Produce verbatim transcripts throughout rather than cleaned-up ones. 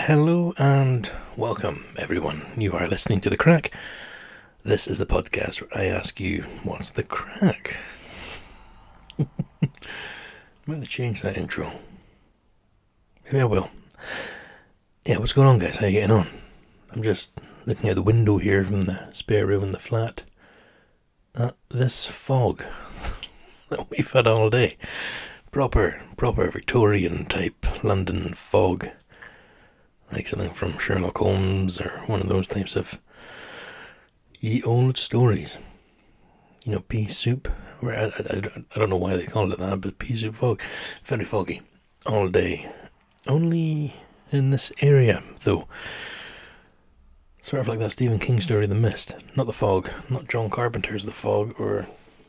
Hello and welcome, everyone. You are listening to The Crack. This is the podcast where I ask you, what's the crack? I'm going to change that intro. Maybe I will. Yeah, what's going on, guys? How are you getting on? I'm just looking out the window here from the spare room in the flat at this fog that we've had all day. Proper, proper Victorian type London fog. Like something from Sherlock Holmes or one of those types of ye old stories. You know, pea soup. I, I, I don't know why they call it that, but pea soup fog. Very foggy. All day. Only in this area, though. Sort of like that Stephen King story, The Mist. Not The Fog. Not John Carpenter's The Fog, or...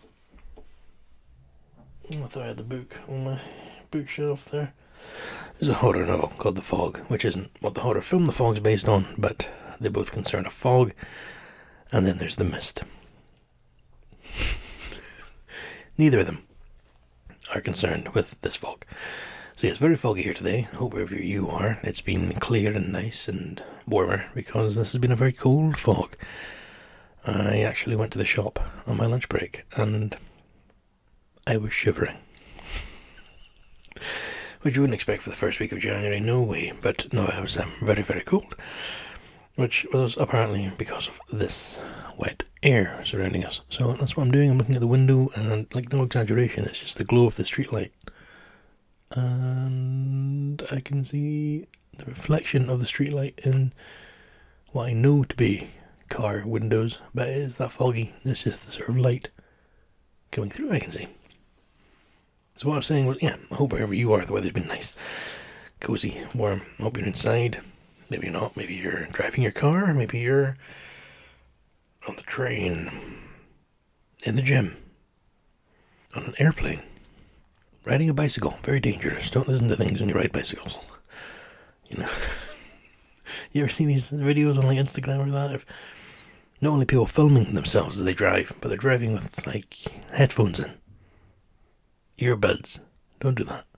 I thought I had the book on my bookshelf there. There's a horror novel called The Fog, which isn't what the horror film The Fog's based on, but they both concern a fog. And then there's The Mist. Neither of them are concerned with this fog. So yeah, it's very foggy here today. I hope wherever you are, it's been clear and nice and warmer, because this has been a very cold fog. I actually went to the shop on my lunch break, and I was shivering. Which you wouldn't expect for the first week of January, no way. But no, I was um, very, very cold. Which was apparently because of this wet air surrounding us. So that's what I'm doing. I'm looking at the window, and like no exaggeration, it's just the glow of the streetlight. And I can see the reflection of the streetlight in what I know to be car windows. But it is that foggy. It's just the sort of light coming through I can see. So what I was saying was, yeah, I hope wherever you are, the weather's been nice, cozy, warm. I hope you're inside. Maybe you're not. Maybe you're driving your car. Maybe you're on the train, in the gym, on an airplane, riding a bicycle. Very dangerous. Don't listen to things when you ride bicycles. You know. You ever seen these videos on like Instagram or that? Of not only people filming themselves as they drive, but they're driving with like headphones in. Earbuds. Don't do that.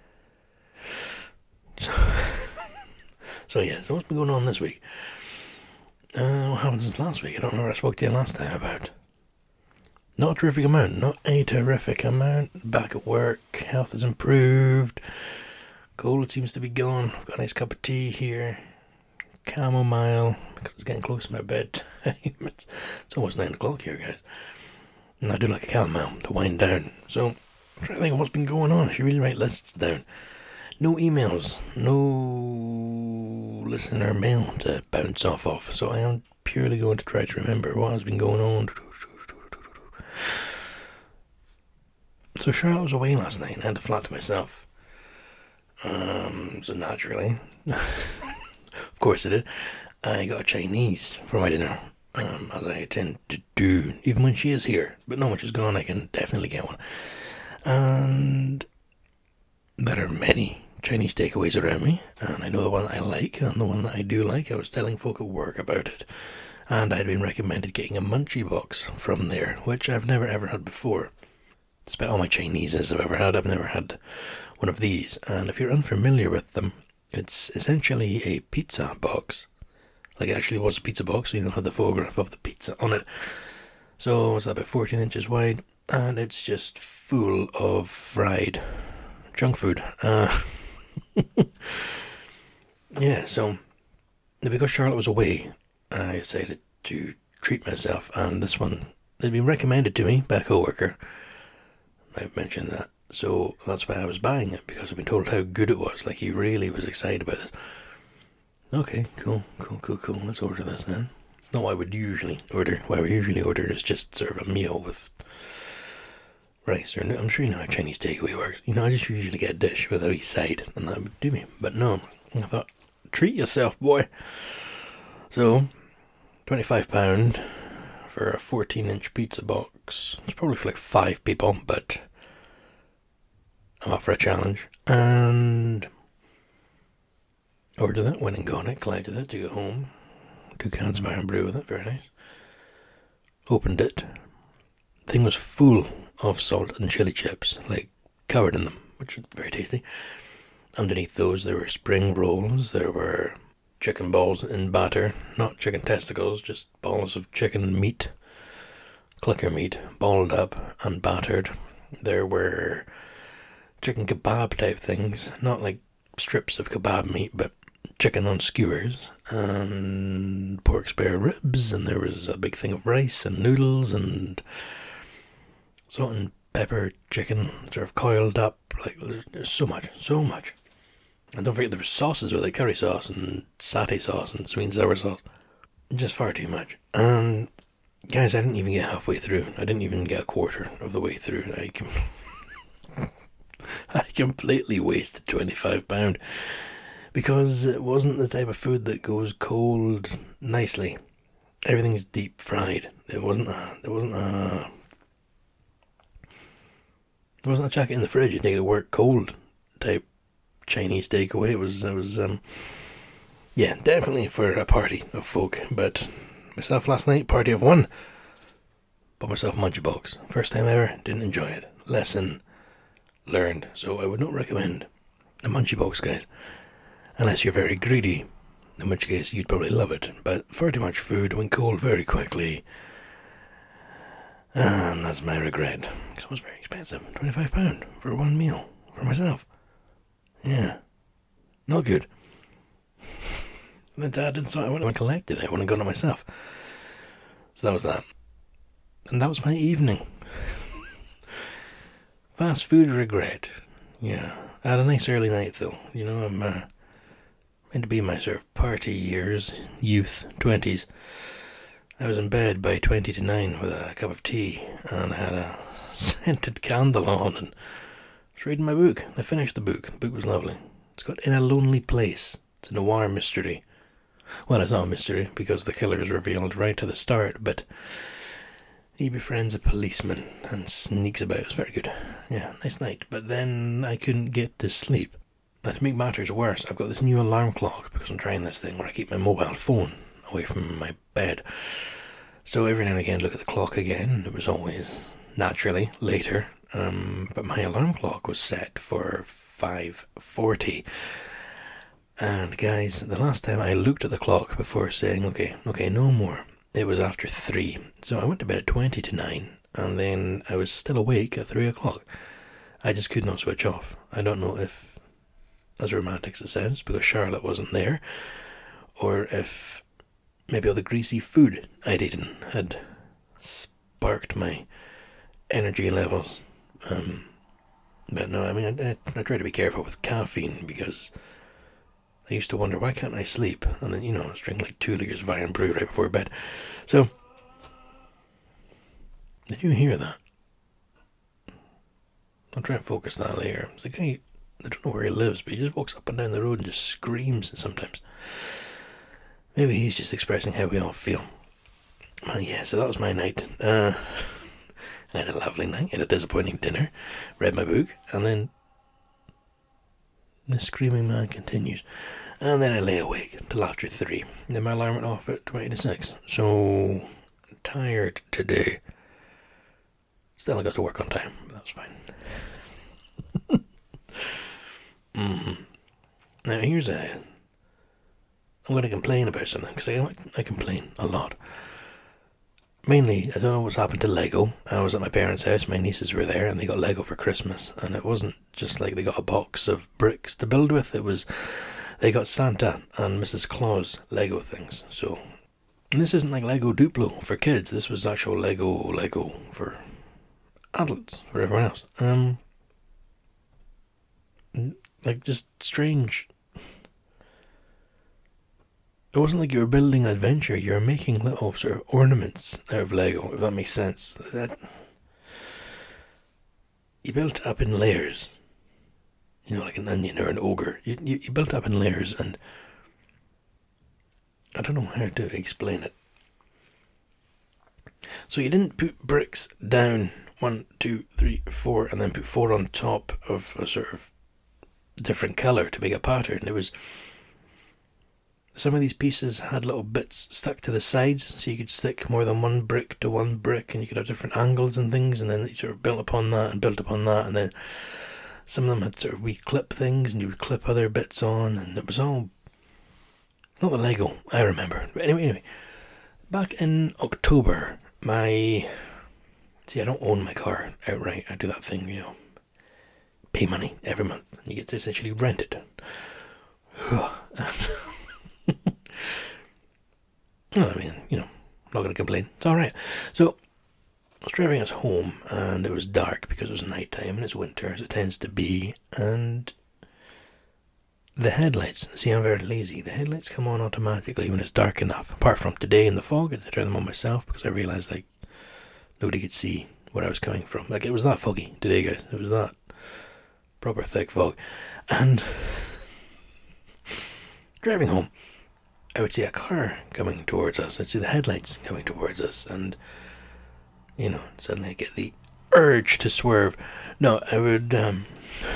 So, so yeah, so what's been going on this week? Uh, what happened since last week? I don't know what I spoke to you last time about. Not a terrific amount. Not a terrific amount. Back at work. Health has improved. Cold seems to be gone. I've got a nice cup of tea here. Chamomile. Because it's getting close to my bedtime. it's, it's almost nine o'clock here, guys. And I do like a chamomile to wind down. So... I'm trying to think of what's been going on. I should really write lists down. No emails, no listener mail to bounce off of. So I am purely going to try to remember what has been going on. So Charlotte was away last night and I had the flat to myself. Um, so naturally, of course I did, I got a Chinese for my dinner. Um, as I tend to do, even when she is here. But no, when she's gone, I can definitely get one. And there are many Chinese takeaways around me, and I know the one I like, and the one that I do like. I was telling folk at work about it, and I'd been recommended getting a munchie box from there, which I've never ever had before. Despite all my Chineses I've ever had, I've never had one of these, and if you're unfamiliar with them, it's essentially a pizza box. Like it actually was a pizza box, so you'll have the photograph of the pizza on it. So it's about fourteen inches wide, and it's just full of fried junk food. Uh, yeah, so because Charlotte was away, I decided to treat myself, and this one had been recommended to me by a co-worker. I've mentioned that, so that's why I was buying it, because I've been told how good it was. Like, he really was excited about this. Okay, cool, cool, cool, cool. Let's order this then. It's not what I would usually order. What I would usually order is just sort of a meal with rice, or I'm sure you know how Chinese takeaway works. You know, I just usually get a dish with a wee side, and that would do me. But no, I thought, treat yourself, boy. So, twenty-five pounds for a fourteen inch pizza box. It's probably for like five people, but I'm up for a challenge. And ordered that, went and got it, collected it to go home. Two cans of Iron Brew with it, very nice. Opened it. Thing was full of salt and chili chips, like covered in them, which is very tasty. Underneath those there were spring rolls, there were chicken balls in batter, not chicken testicles, just balls of chicken meat, clicker meat, balled up and battered. There were chicken kebab type things, not like strips of kebab meat, but chicken on skewers, and pork spare ribs, and there was a big thing of rice and noodles and salt and pepper chicken, sort of coiled up. Like, there's, there's so much, so much. And don't forget there were sauces with it, curry sauce and satay sauce and sweet and sour sauce. Just far too much. And guys, I didn't even get halfway through. I didn't even get a quarter of the way through. I com- I completely wasted twenty-five pounds because it wasn't the type of food that goes cold nicely. Everything's deep fried. It wasn't a, it wasn't a, it wasn't a chuck it in the fridge and take it to work cold type Chinese takeaway. It was, it was, um, yeah, definitely for a party of folk. But myself last night, party of one, bought myself a munchie box. First time ever, didn't enjoy it. Lesson learned. So I would not recommend a munchie box, guys, unless you're very greedy, in which case you'd probably love it. But far too much food went cold very quickly, and that's my regret, because it was very expensive. twenty-five pounds for one meal for myself. Yeah, not good. Then Dad didn't, so I went and collected it. I went and got it myself. So that was that. And that was my evening. Fast food regret. Yeah. I had a nice early night though. You know, I'm uh, meant to be in my sort of party years, youth, twenties. I was in bed by twenty to nine with a cup of tea and I had a scented candle on and was reading my book. I finished the book. The book was lovely. It's got In a Lonely Place. It's a noir mystery. Well, it's not a mystery because the killer is revealed right to the start, but he befriends a policeman and sneaks about. It's very good. Yeah, nice night. But then I couldn't get to sleep. Now, to make matters worse, I've got this new alarm clock because I'm trying this thing where I keep my mobile phone away from my bed. So every now and again, look at the clock again. It was always, naturally, later. Um, but my alarm clock was set for five forty. And guys, the last time I looked at the clock before saying, okay, okay, no more, it was after three. So I went to bed at twenty to nine, and then I was still awake at three o'clock. I just could not switch off. I don't know if, as romantic as it sounds, because Charlotte wasn't there, or if maybe all the greasy food I'd eaten had sparked my energy levels. Um, but no, I mean, I, I, I try to be careful with caffeine because I used to wonder, why can't I sleep? And then, you know, I was drinking like two litres of Iron Brew right before bed. So, did you hear that? I'll try and focus that later. It's like, I, I don't know where he lives, but he just walks up and down the road and just screams sometimes. Maybe he's just expressing how we all feel. Well, yeah, so that was my night. Uh, I had a lovely night, had a disappointing dinner, read my book, and then the screaming man continues. And then I lay awake till after three. Then my alarm went off at twenty to six. So, tired today. Still I got to work on time, but that's fine. mm-hmm. Now here's a... I'm going to complain about something, because I, I complain a lot. Mainly, I don't know what's happened to Lego. I was at my parents' house, my nieces were there, and they got Lego for Christmas. And it wasn't just like they got a box of bricks to build with, it was, they got Santa and Missus Claus Lego things. So, and this isn't like Lego Duplo for kids, this was actual Lego, Lego for adults, for everyone else. Um, like, just strange. It wasn't like you were building an adventure, you were making little sort of ornaments out of Lego, if that makes sense. That, you built up in layers, you know, like an onion or an ogre. You, you, you built up in layers, and I don't know how to explain it. So you didn't put bricks down, one, two, three, four, and then put four on top of a sort of different colour to make a pattern. It was... Some of these pieces had little bits stuck to the sides, so you could stick more than one brick to one brick, and you could have different angles and things, and then you sort of built upon that and built upon that, and then some of them had sort of wee clip things, and you would clip other bits on, and it was all Not the Lego, I remember. But anyway, anyway, back in October, my... See, I don't own my car outright. I do that thing, you know, pay money every month, and you get to essentially rent it. Well, I mean, you know, I'm not going to complain. It's alright. So, I was driving us home, and it was dark because it was night time, and it's winter, as it tends to be, and the headlights, see, I'm very lazy, the headlights come on automatically when it's dark enough. Apart from today in the fog, I had to turn them on myself because I realised, like, nobody could see where I was coming from. Like, it was that foggy today, guys. It was that proper thick fog. And driving home, I would see a car coming towards us. I'd see the headlights coming towards us, and, you know, suddenly I get the urge to swerve. No, I would, um...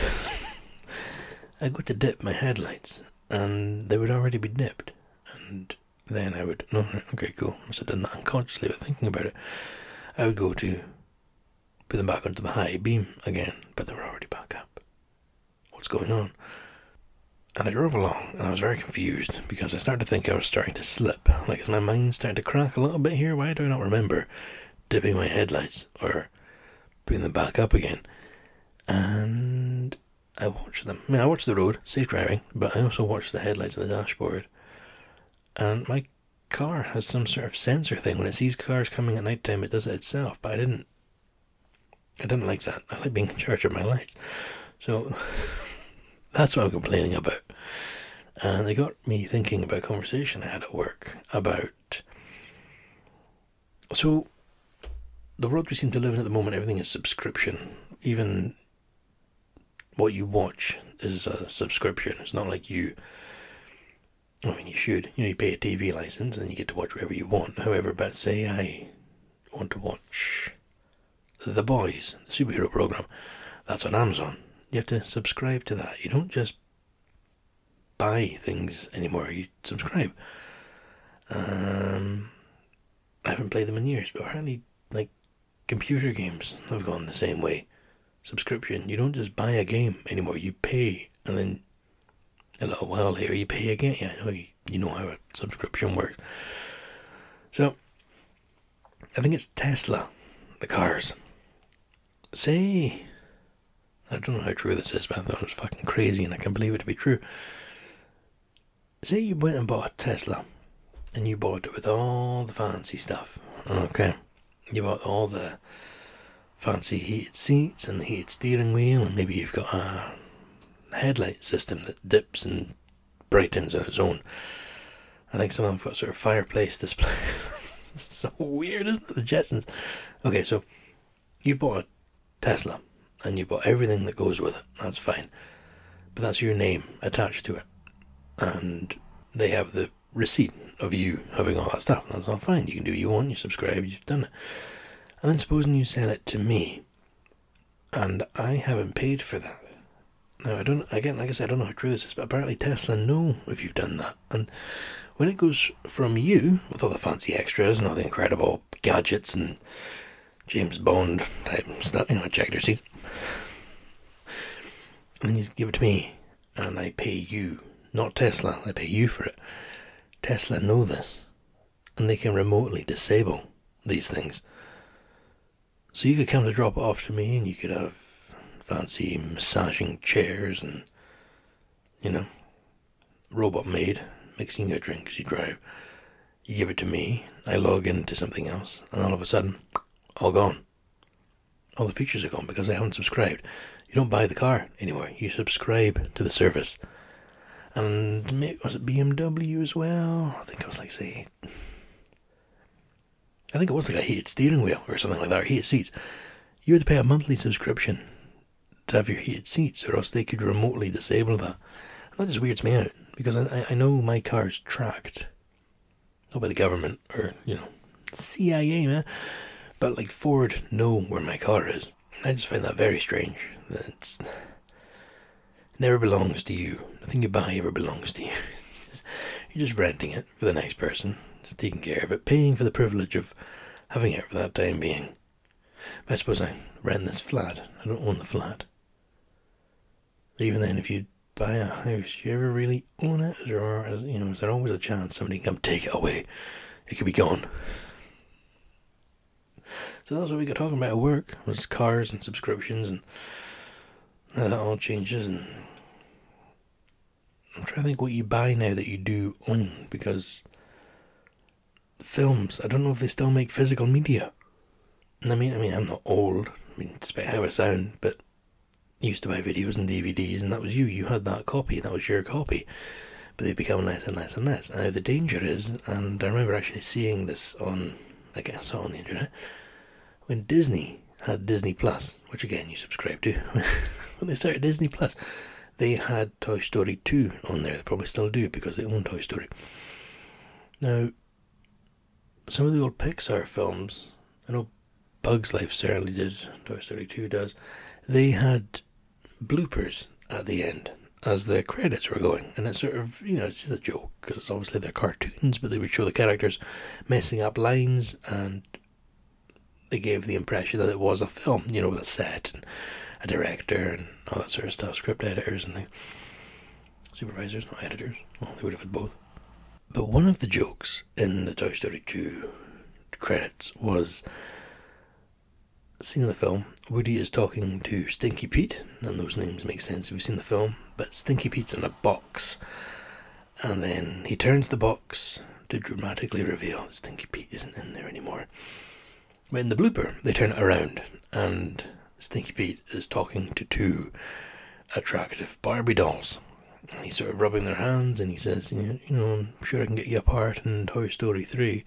I go to dip my headlights, and they would already be dipped. And then I would... No, okay, cool. I must have done that unconsciously without thinking about it. I would go to put them back onto the high beam again, but they were already back up. What's going on? And I drove along, and I was very confused, because I started to think I was starting to slip. Like, is my mind starting to crack a little bit here? Why do I not remember dipping my headlights, or putting them back up again? And I watched them. I mean, I watched the road, safe driving, but I also watched the headlights of the dashboard. And my car has some sort of sensor thing. When it sees cars coming at night time, it does it itself. But I didn't. I didn't like that. I like being in charge of my lights. So that's what I'm complaining about. And it got me thinking about a conversation I had at work about. So the world we seem to live in at the moment, everything is subscription. Even what you watch is a subscription. It's not like you, I mean, you should, you know, you pay a T V license and you get to watch whatever you want. However, but say I want to watch The Boys, the superhero program, that's on Amazon. You have to subscribe to that. You don't just buy things anymore, you subscribe. Um, I haven't played them in years, but apparently, like, computer games have gone the same way. Subscription. You don't just buy a game anymore. You pay, and then a little while later you pay again. Yeah, I know you, you know how a subscription works. So, I think it's Tesla, the cars. Say, I don't know how true this is, but I thought it was fucking crazy, and I can believe it to be true. Say you went and bought a Tesla, and you bought it with all the fancy stuff. Okay, you bought all the fancy heated seats and the heated steering wheel, and maybe you've got a headlight system that dips and brightens on its own. I think some of them have got sort of fireplace display. So weird, isn't it? The Jetsons. Okay, so you bought a Tesla and you bought everything that goes with it. That's fine, but that's your name attached to it, and they have the receipt of you having all that stuff. That's all fine. You can do what you want. You subscribe. You've done it. And then supposing you sell it to me, and I haven't paid for that. Now, I don't, again, like I said, I don't know how true this is, but apparently Tesla know if you've done that. And when it goes from you, with all the fancy extras and all the incredible gadgets and James Bond type stuff, you know, ejector seats, and then you give it to me, and I pay you, not Tesla, I pay you for it. Tesla know this, and they can remotely disable these things. So you could come to drop it off to me, and you could have fancy massaging chairs and, you know, robot maid mixing you a drink as you drive. You give it to me, I log into something else, and all of a sudden, all gone. All the features are gone because I haven't subscribed. You don't buy the car anymore, you subscribe to the service. And maybe, was it B M W as well? I think it was like, say, I think it was like a heated steering wheel or something like that, or heated seats. You had to pay a monthly subscription to have your heated seats, or else they could remotely disable that. And that just weirds me out, because I, I know my car's tracked. Not by the government, or, you know, C I A, man. But, like, Ford know where my car is. I just find that very strange. That it's, it never belongs to you. Nothing you buy ever belongs to you. Just, you're just renting it for the next person. Just taking care of it, paying for the privilege of having it for that time being. But I suppose I rent this flat. I don't own the flat. But even then, if you buy a house, do you ever really own it? Or, you know, is there always a chance somebody can come take it away? It could be gone. So that's what we got talking about at work, was cars and subscriptions, and how that all changes. And I'm trying to think what you buy now that you do own, because films, I don't know if they still make physical media. And I mean, I mean, I'm not old, I mean, despite how I sound, but I used to buy videos and D V Ds, and that was you, you had that copy, that was your copy. But they've become less and less and less. And now the danger is, and I remember actually seeing this on, I guess I saw it on the internet, when Disney had Disney Plus, which again you subscribe to, when they started Disney Plus, they had Toy Story two on there. They probably still do because they own Toy Story. Now, some of the old Pixar films, I know Bug's Life certainly did, Toy Story two does, they had bloopers at the end as the credits were going, and it's sort of, you know, it's just a joke because obviously they're cartoons, but they would show the characters messing up lines, and they gave the impression that it was a film, you know, with a set and a director and all that sort of stuff, script editors and things, supervisors, not editors. Well, they would have had both. But one of the jokes in the Toy Story two credits was a scene in the film. Woody is talking to Stinky Pete, and those names make sense if you've seen the film, but Stinky Pete's in a box, and then he turns the box to dramatically reveal that Stinky Pete isn't in there anymore. But in the blooper, they turn it around, and Stinky Pete is talking to two attractive Barbie dolls. And he's sort of rubbing their hands, and he says, you know, I'm sure I can get you a part in Toy Story three.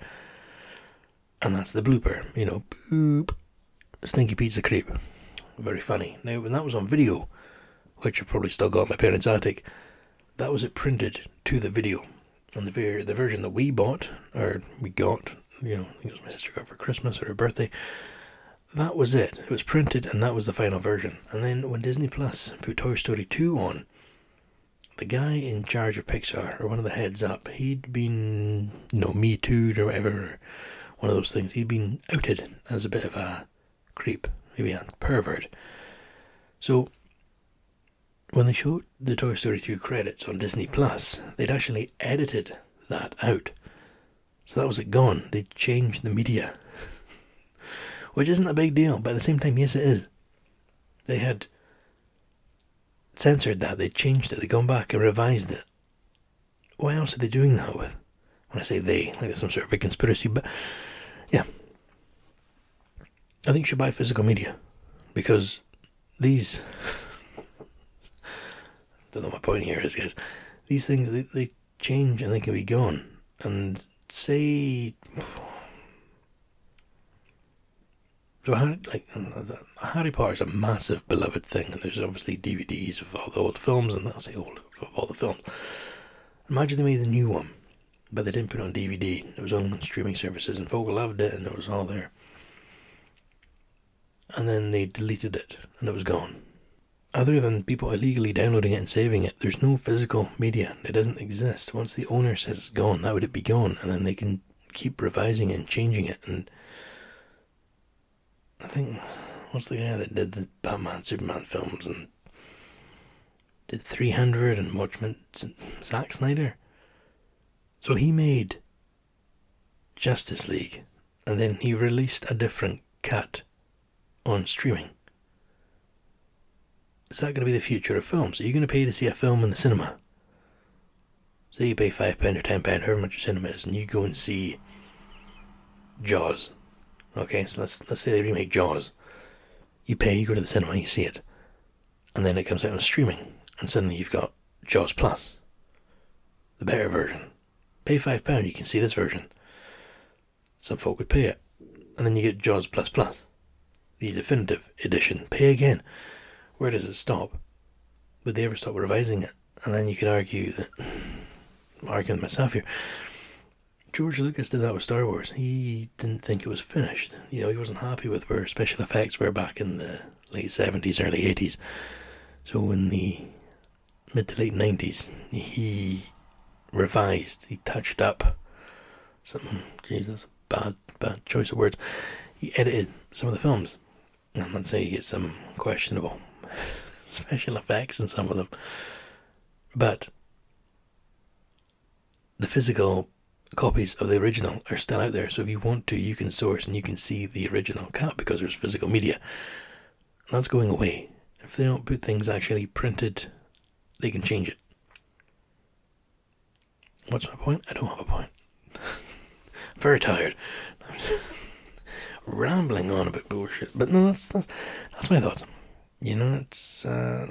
And that's the blooper, you know, boop. Stinky Pete's a creep. Very funny. Now, when that was on video, which I've probably still got in my parents' attic, that was it printed to the video. And the ver- the version that we bought, or we got, you know, I think it was my sister got for Christmas or her birthday, that was it. It was printed, and that was the final version. And then when Disney Plus put Toy Story two on, the guy in charge of Pixar, or one of the heads up, he'd been, you know, Me Too'd or whatever, one of those things. He'd been outed as a bit of a creep, maybe a pervert. So when they showed the Toy Story two credits on Disney Plus, they'd actually edited that out. So that was it gone. They changed the media. Which isn't a big deal, but at the same time, yes it is. They had censored that, they changed it, they'd gone back and revised it. What else are they doing that with? When I say they, like it's some sort of big conspiracy, but yeah. I think you should buy physical media, because these, don't know what my point here is, guys, these things, they, they change and they can be gone. And say, so Harry, like, Harry Potter is a massive beloved thing, and there's obviously D V Ds of all the old films, and I'll say old of all the films. Imagine they made the new one, but they didn't put it on D V D. It was on streaming services, and folk loved it, and it was all there. And then they deleted it, and it was gone. Other than people illegally downloading it and saving it, there's no physical media. It doesn't exist. Once the owner says it's gone, that would it be gone, and then they can keep revising it and changing it. And I think, what's the guy that did the Batman, Superman films and did three hundred and Watchmen? Zack Snyder? So he made Justice League, and then he released a different cut on streaming. Is that going to be the future of films? Are you going to pay to see a film in the cinema? Say you pay five pounds or ten pounds, however much your cinema is, and you go and see Jaws. Okay, so let's let's say they remake Jaws. You pay, you go to the cinema, you see it, and then it comes out on streaming, and suddenly you've got Jaws Plus, the better version. Pay five pounds, you can see this version. Some folk would pay it, and then you get Jaws Plus Plus, the definitive edition. Pay again. Where does it stop? Would they ever stop revising it? And then you can argue that, I'm arguing with myself here, George Lucas did that with Star Wars. He didn't think it was finished. You know, he wasn't happy with where special effects were back in the late seventies, early eighties. So in the mid to late nineties, he revised, he touched up some, Jesus, bad, bad choice of words. He edited some of the films. And let's say you get some questionable special effects in some of them. But the physical copies of the original are still out there, so if you want to, you can source and you can see the original cut because there's physical media. And that's going away. If they don't put things actually printed, they can change it. What's my point? I don't have a point. I'm very tired. I'm just rambling on about bullshit. But no, that's that's, that's my thoughts. You know, it's... Uh,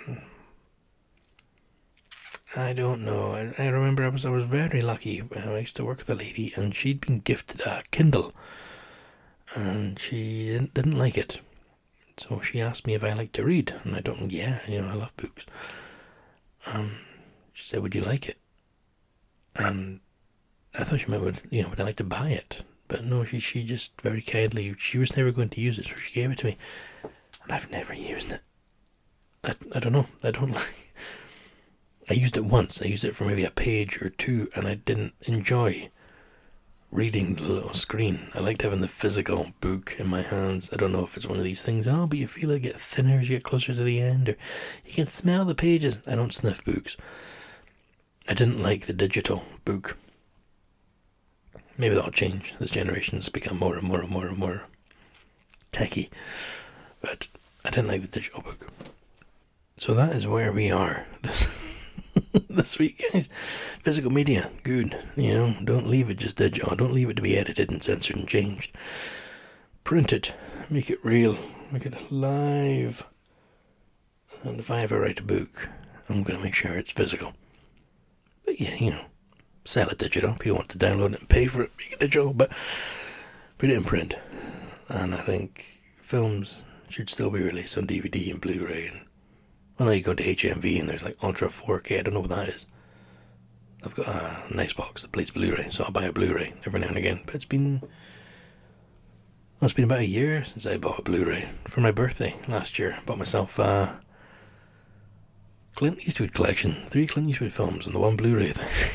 I don't know. I, I remember I was I was very lucky. I used to work with a lady, and she'd been gifted a Kindle, and she didn't, didn't like it. So she asked me if I like to read, and I don't. Yeah, you know, I love books. Um, she said, "Would you like it?" And I thought she meant, would you know, would I like to buy it? But no, she she just very kindly. She was never going to use it, so she gave it to me, and I've never used it. I I don't know. I don't like. I used it once. I used it for maybe a page or two, and I didn't enjoy reading the little screen. I liked having the physical book in my hands. I don't know if it's one of these things, oh, but you feel it get thinner as you get closer to the end, or you can smell the pages. I don't sniff books. I didn't like the digital book. Maybe that'll change. This generation's become more and more and more and more techie. But I didn't like the digital book. So that is where we are this, this week, guys. Physical media, good. You know, don't leave it just digital. Don't leave it to be edited and censored and changed. Print it. Make it real. Make it live. And if I ever write a book, I'm going to make sure it's physical. But yeah, you know, sell it digital. People want to download it and pay for it, make it digital, but put it in print. And I think films should still be released on D V D and Blu-ray, and well, now you go to H M V and there's like Ultra four K. I don't know what that is. I've got a nice box that plays Blu-ray, so I'll buy a Blu-ray every now and again. But it's been, well, it's been about a year since I bought a Blu-ray. For my birthday last year, I bought myself a Clint Eastwood collection, three Clint Eastwood films and the one Blu-ray thing.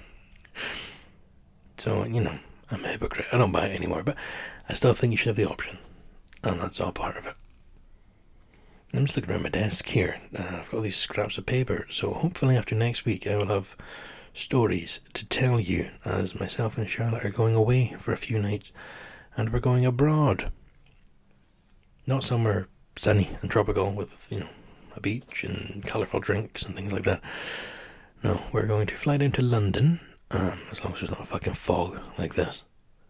So, you know, I'm a hypocrite. I don't buy it anymore, but I still think you should have the option, and that's all part of it. I'm just looking around my desk here. Uh, I've got all these scraps of paper, so hopefully after next week I will have stories to tell you, as myself and Charlotte are going away for a few nights, and we're going abroad. Not somewhere sunny and tropical with, you know, a beach and colourful drinks and things like that. No, we're going to fly down to London, um, as long as there's not a fucking fog like this.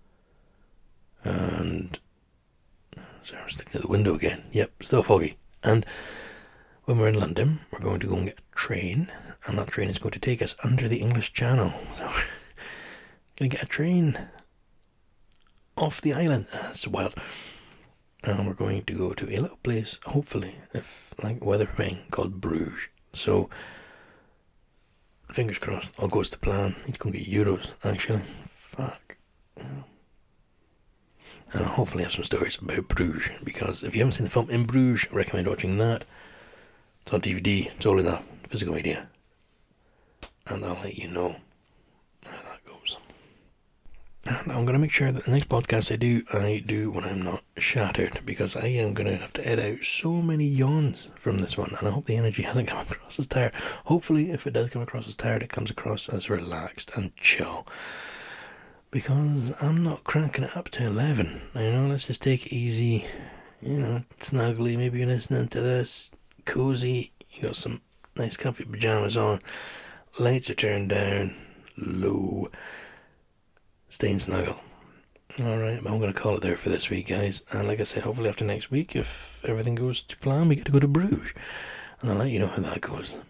And sorry, I was looking at the window again. Yep, still foggy. And when we're in London, we're going to go and get a train, and that train is going to take us under the English Channel. So we're going to get a train off the island. That's wild. And we're going to go to a little place, hopefully, if like weather permitting, called Bruges. So fingers crossed, all goes to plan. I need to go and get euros, actually. Fuck. And I'll hopefully have some stories about Bruges, because if you haven't seen the film In Bruges, I recommend watching that. It's on D V D, it's all in the physical media, and I'll let you know how that goes. And I'm going to make sure that the next podcast I do, I do when I'm not shattered, because I am going to have to edit out so many yawns from this one, and I hope the energy hasn't come across as tired. Hopefully, if it does come across as tired, it comes across as relaxed and chill. Because I'm not cranking it up to eleven, you know, let's just take it easy, you know, snuggly, maybe you're listening to this, cozy, you got some nice comfy pyjamas on, lights are turned down, low, staying snuggle. Alright, I'm going to call it there for this week, guys, and like I said, hopefully after next week, if everything goes to plan, we get to go to Bruges, and I'll let you know how that goes.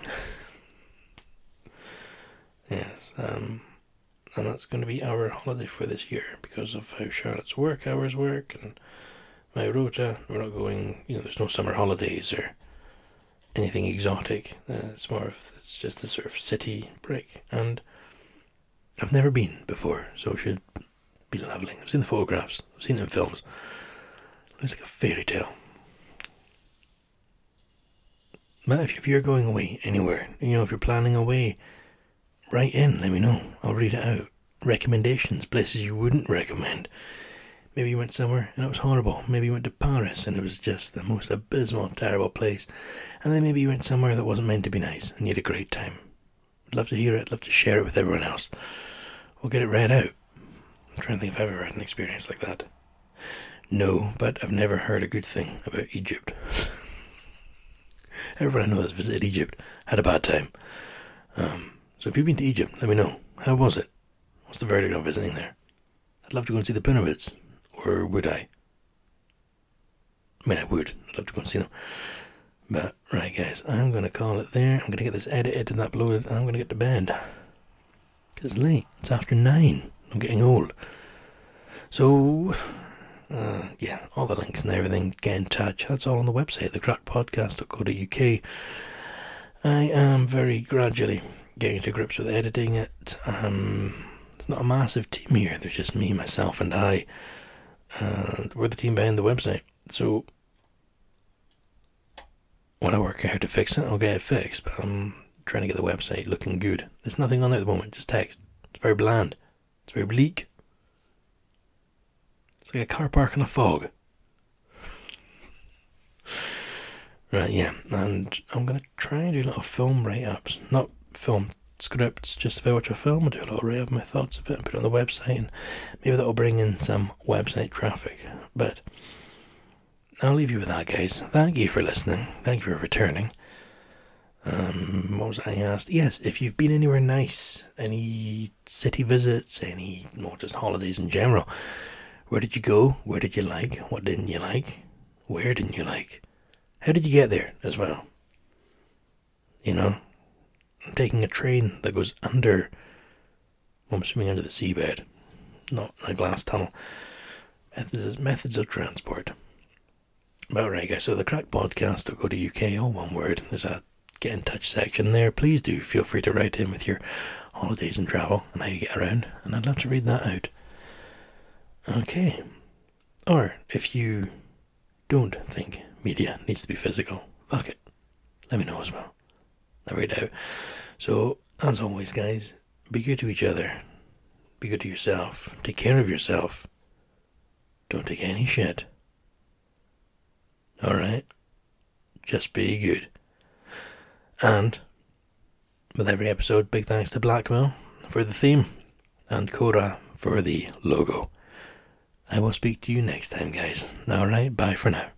Yes, um... and that's going to be our holiday for this year because of how Charlotte's work hours work and my rota. We're not going, you know, there's no summer holidays or anything exotic. Uh, it's more of, it's just the sort of city break. And I've never been before, so it should be lovely. I've seen the photographs, I've seen it in films. It looks like a fairy tale. But if, if you're going away anywhere, you know, if you're planning away, write in, let me know. I'll read it out. Recommendations, places you wouldn't recommend. Maybe you went somewhere and it was horrible. Maybe you went to Paris and it was just the most abysmal, terrible place. And then maybe you went somewhere that wasn't meant to be nice and you had a great time. I'd love to hear it, I'd love to share it with everyone else. We'll get it read out. I'm trying to think if I've ever had an experience like that. No, but I've never heard a good thing about Egypt. Everyone I know that's visited Egypt had a bad time. Um, so if you've been to Egypt, let me know. How was it? What's the verdict on visiting there? I'd love to go and see the pyramids. Or would I? I mean, I would. I'd love to go and see them. But, right guys, I'm going to call it there. I'm going to get this edited and uploaded, and I'm going to get to bed. Because it's late. It's after nine. I'm getting old. So, uh, yeah, all the links and everything, get in touch. That's all on the website, the crack podcast dot co dot U K. I am very gradually getting to grips with editing it. Um, it's not a massive team here. There's just me, myself, and I. Uh, we're the team behind the website. So, when I work out how to fix it, I'll get it fixed. But I'm trying to get the website looking good. There's nothing on there at the moment, just text. It's very bland. It's very bleak. It's like a car park in a fog. Right, yeah, and I'm going to try and do a lot of film write-ups. Not film scripts, just if I watch a film, I'll do a little write-up of my thoughts of it and put it on the website, and maybe that'll bring in some website traffic. But I'll leave you with that, guys. Thank you for listening. Thank you for returning. Um, what was I asked? Yes, if you've been anywhere nice, any city visits, any, well, just holidays in general, where did you go? Where did you like? What didn't you like? Where didn't you like? How did you get there as well? You know, I'm taking a train that goes under, well, I'm assuming under the seabed, not a glass tunnel. Methods, methods of transport. But right, guys, so the crack podcast dot co dot U K, all one word. There's a get in touch section there. Please do feel free to write in with your holidays and travel and how you get around, and I'd love to read that out. Okay. Or if you don't think media needs to be physical, fuck it. Let me know as well. I'll read it out. So, as always, guys, be good to each other. Be good to yourself. Take care of yourself. Don't take any shit. Alright? Just be good. And, with every episode, big thanks to Blackwell for the theme and Cora for the logo. I will speak to you next time, guys. Alright, bye for now.